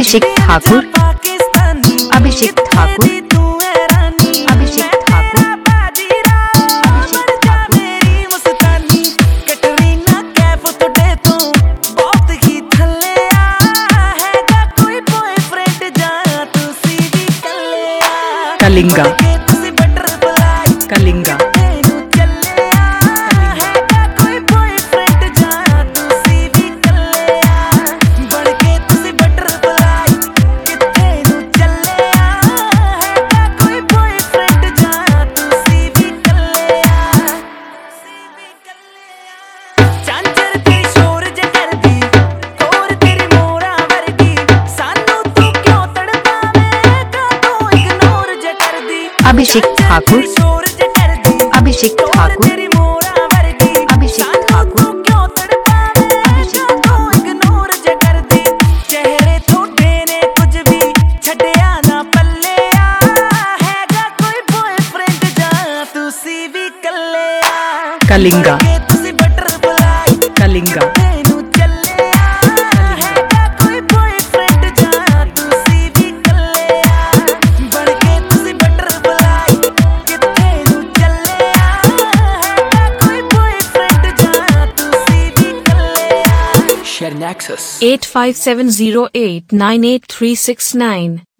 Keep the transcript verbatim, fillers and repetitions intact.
Abhishek Thakur Abhishek Thakur Abhishek Thakur Kalinga Kalinga Abhishek Thakur Abhishek Thakur Abhishek Thakur Kalinga Kalinga Nexus eight five seven zero eight nine eight three six nine